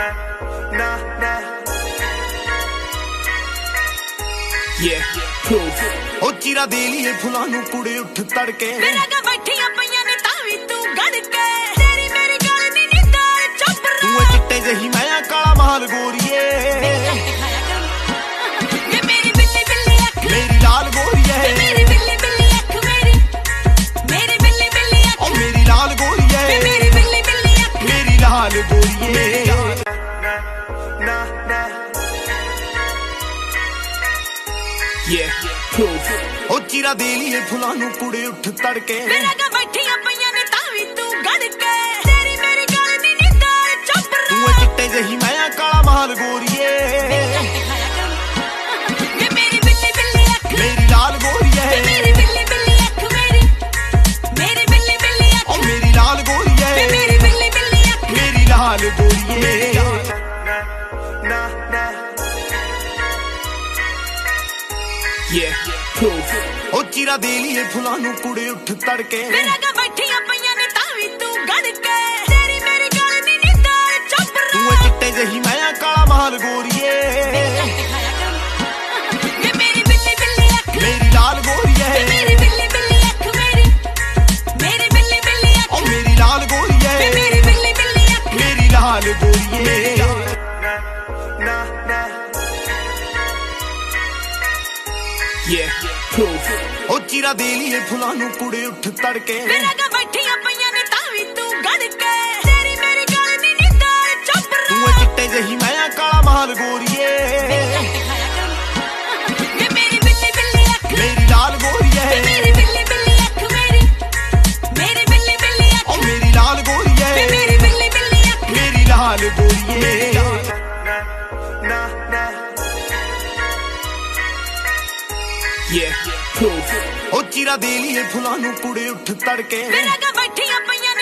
ओ चीरा दे लिए फुलां नूं कुड़े उठ तड़के मेरा गा बैठियां पईयां ने तावी तू गड़ के तेरी मेरी गल नी नींदा चुप रह तू चिट्टे जही मैं काला महल गोरिए ये मेरी बिल्ली बिल्ली अख मेरी लाल गोरिए मेरी बिल्ली बिल्ली अख मेरी बिल्ली बिल्ली अख ओ मेरी लाल गोरिए मेरी बिल्ली बिल्ली अख मेरी लाल गोरिए ओ चीरा दे लिए फुलां नूं कुड़े उठ तड़के मेरा गा बैठियां पईयां ने तावी तू गड़ के तेरी मेरी गल नी नींदा चुप रह तू चिट्टे जही मैं काला महल गोरिए ये मेरी बिल्ली बिल्ली अख मेरी लाल गोरिए मेरी बिल्ली बिल्ली अख मेरी बिल्ली बिल्ली अख ओ मेरी लाल गोरिए मेरी बिल्ली बिल्ली अख मेरी लाल गोरिए ओ चीरा दे लिए फुलां नूं कुड़े उठ तड़के मेरा गा बैठियां पईयां ने तावी तू गड़ के तेरी मेरी गल नी नींदा चुप रह तू चिट्टे जही मैं काला महल गोरिए ये मेरी बिल्ली बिल्ली अख मेरी लाल गोरिए मेरी बिल्ली बिल्ली अख मेरी बिल्ली बिल्ली अख ओ मेरी लाल गोरिए मेरी बिल्ली बिल्ली अख मेरी लाल गोरिए ओ चीरा दे लिए फुलां नूं कुड़े उठ तड़के मेरा गा बैठियां पईयां ने तावी तू गड़ के तेरी मेरी गल नी नींदा चुप रह तू चिट्टे जही मैं काला महल गोरिए ये मेरी बिल्ली बिल्ली अख मेरी लाल गोरिए मेरी बिल्ली बिल्ली अख मेरी बिल्ली बिल्ली अख ओ मेरी लाल गोरिए मेरी बिल्ली बिल्ली अख मेरी लाल गोरिए ओ चीरा दे लिए फुलां नूं कुड़े उठ तड़के मेरा गा बैठियां पईयां